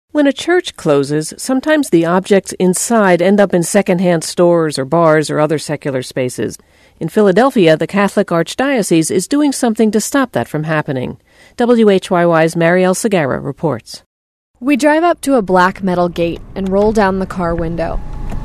When a church closes, sometimes the objects inside end up in secondhand stores or bars or other secular spaces. In Philadelphia, the Catholic Archdiocese is doing something to stop that from happening. WHYY's Marielle Segarra reports. We drive up to a black metal gate and roll down the car window.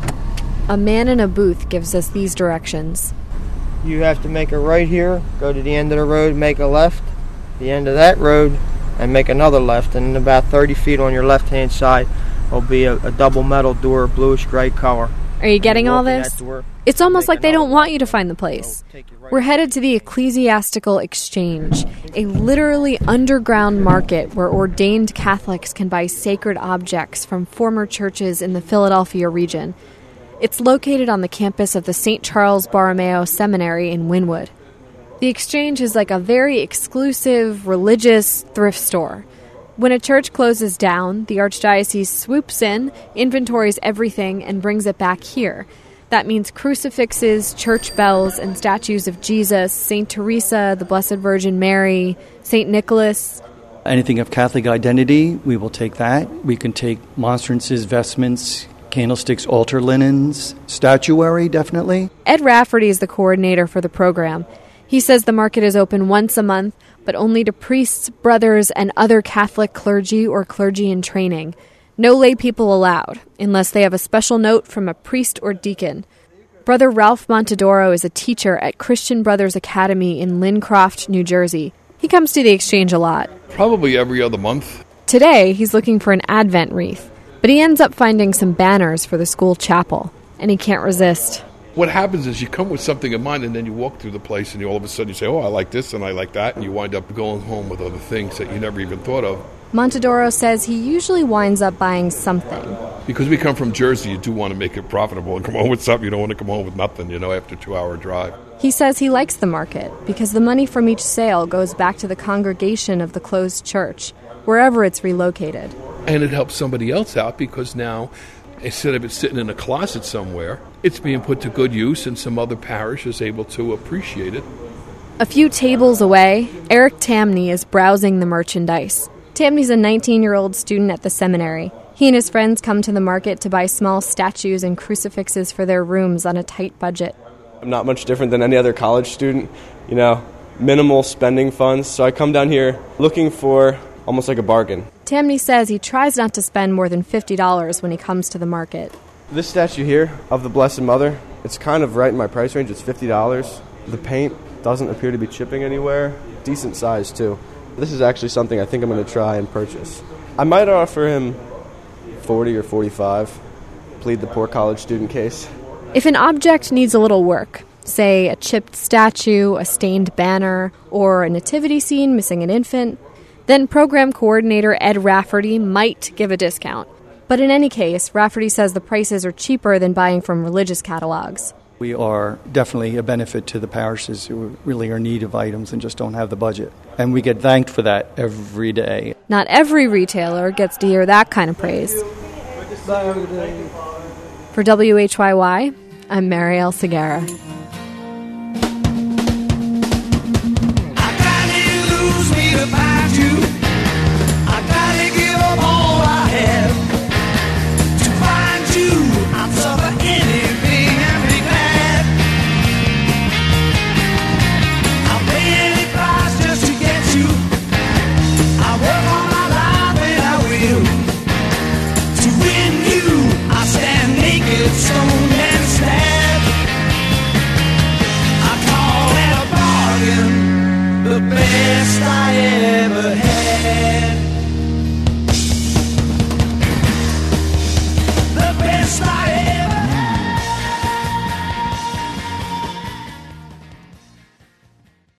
A man in a booth gives us these directions. You have to make a right here, go to the end of the road, make a left, the end of that road, and make another left, and about 30 feet on your left-hand side will be a double metal door, bluish-gray color. Are you getting all this? It's almost like they don't want you to find the place. We're headed to the Ecclesiastical Exchange, a literally underground market where ordained Catholics can buy sacred objects from former churches in the Philadelphia region. It's located on the campus of the St. Charles Borromeo Seminary in Wynwood. The Exchange is like a very exclusive, religious thrift store. When a church closes down, the Archdiocese swoops in, inventories everything, and brings it back here. That means crucifixes, church bells, and statues of Jesus, St. Teresa, the Blessed Virgin Mary, St. Nicholas. Anything of Catholic identity, we will take that. We can take monstrances, vestments, candlesticks, altar linens, statuary, definitely. Ed Rafferty is the coordinator for the program. He says the market is open once a month, but only to priests, brothers, and other Catholic clergy or clergy in training. No lay people allowed, unless they have a special note from a priest or deacon. Brother Ralph Montadoro is a teacher at Christian Brothers Academy in Lincroft, New Jersey. He comes to the Exchange a lot. Probably every other month. Today, he's looking for an Advent wreath, but he ends up finding some banners for the school chapel, and he can't resist. What happens is you come with something in mind, and then you walk through the place, and all of a sudden you say, oh, I like this and I like that, and you wind up going home with other things that you never even thought of. Montadoro says he usually winds up buying something. Because we come from Jersey, you do want to make it profitable and come home with something. You don't want to come home with nothing, after a 2-hour drive. He says he likes the market because the money from each sale goes back to the congregation of the closed church, wherever it's relocated. And it helps somebody else out because now, instead of it sitting in a closet somewhere, it's being put to good use, and some other parish is able to appreciate it. A few tables away, Eric Tamney is browsing the merchandise. Tamney's a 19-year-old student at the seminary. He and his friends come to the market to buy small statues and crucifixes for their rooms on a tight budget. I'm not much different than any other college student, minimal spending funds. So I come down here looking for almost like a bargain. Tamney says he tries not to spend more than $50 when he comes to the market. This statue here of the Blessed Mother, it's kind of right in my price range. It's $50. The paint doesn't appear to be chipping anywhere. Decent size, too. This is actually something I think I'm going to try and purchase. I might offer him 40 or 45, plead the poor college student case. If an object needs a little work, say a chipped statue, a stained banner, or a nativity scene missing an infant, then program coordinator Ed Rafferty might give a discount. But in any case, Rafferty says the prices are cheaper than buying from religious catalogs. We are definitely a benefit to the parishes who really are in need of items and just don't have the budget. And we get thanked for that every day. Not every retailer gets to hear that kind of praise. For WHYY, I'm Marielle Segarra.